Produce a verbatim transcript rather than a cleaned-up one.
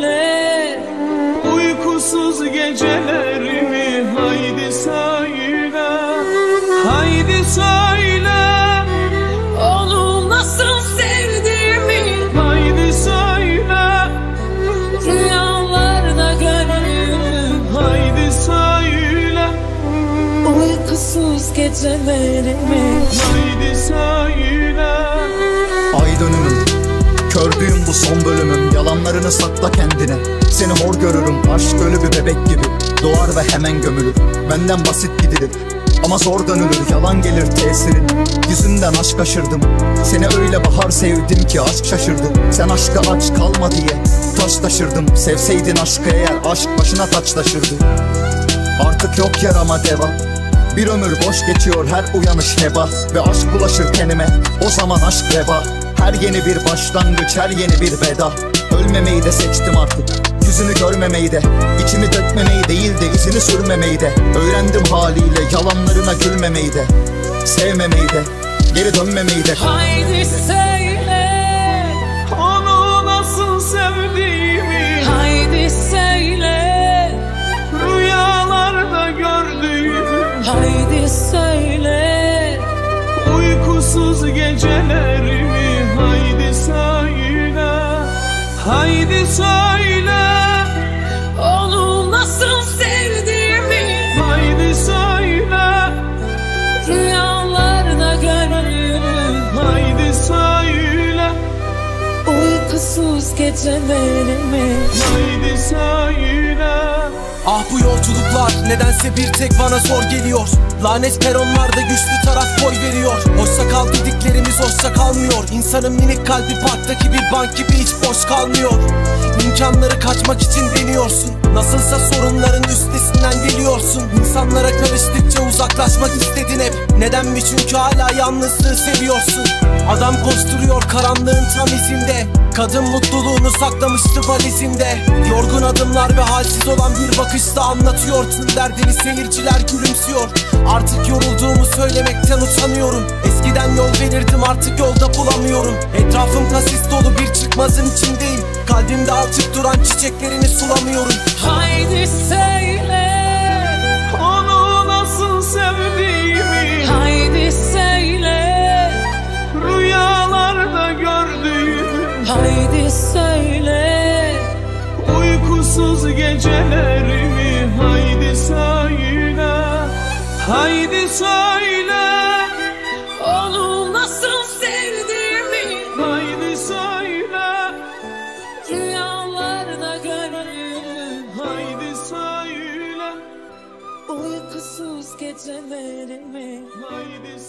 söyle. Uykusuz gecelerimi haydi söyle. Haydi söyle. Onu nasıl sevdiğimi Haydi söyle. rüyalarda görürüm. Haydi söyle. Uykusuz gecelerimi Haydi söyle. Ay dönümüm, kördüğüm bu son bölümüm. Yalanlarını sakla kendine, seni hor görürüm. Aşk ölü bir bebek gibi, doğar ve hemen gömülür. Benden basit gidilir ama zor dönülür. Yalan gelir tesirin, yüzünden aşk aşırdım. Seni öyle bahar sevdim ki aşk şaşırdı. Sen aşka aç kalma diye taş taşırdım. Sevseydin aşkı eğer, aşk başına taç taşırdı. Artık yok yarama deva, bir ömür boş geçiyor her uyanış heba. Ve aşk bulaşır tenime, o zaman aşk veba. Her yeni bir başlangıç, her yeni bir veda. Ölmemeyi de seçtim artık, yüzünü görmemeyi de. İçimi dökmemeyi değil de izini sürmemeyi de. Öğrendim haliyle yalanlarına gülmemeyi de. Sevmemeyi de, geri dönmemeyi de. haydi söyle. Onu nasıl sevdiğimi Haydi söyle. rüyalarda gördüğümü. Haydi söyle. Uykusuz gecelerimi haydi söyle. Haydi söyle. Onu nasıl sevdiğimi Haydi söyle. rüyalarda görürüm. Haydi söyle. Uykusuz gecelerimi Haydi söyle. Ah bu yolculuklar nedense bir tek bana zor geliyor. Lanet peronlarda güçlü taraf boy veriyor. Hoşça kal dediklerimiz hoşça kalmıyor. İnsanın minik kalbi parktaki bir bank gibi hiç boş kalmıyor. İmkanları kaçmak için deniyorsun. Nasılsa sorunların üstesinden geliyorsun. İnsanlara karıştıkça uzaklaşmak istedin hep. Neden mi? Çünkü hala yalnızlığı seviyorsun. Adam koşturuyor karanlığın tam izinde. Kadın mutluluğunu saklamıştı valizinde. Yorgun adımlar ve halsiz olan bir bakışla anlatıyor tüm derdini, seyirciler gülümsüyor. Artık yorulduğumu söylemekten utanıyorum. Eskiden yol verirdim artık yolda bulamıyorum. Etrafım kasis dolu bir çıkmazın içindeyim. Kalbimde açık duran çiçeklerini sulamıyorum. haydi söyle. Onu nasıl sevdiğimi Haydi söyle. rüyalarda gördüğümü. Haydi söyle. Uykusuz gecelerimi haydi söyle. Haydi söyle. Onu nasıl sevdiğimi Haydi söyle. rüyalarda görürüm. Haydi söyle. Uykusuz gecelerimi Haydi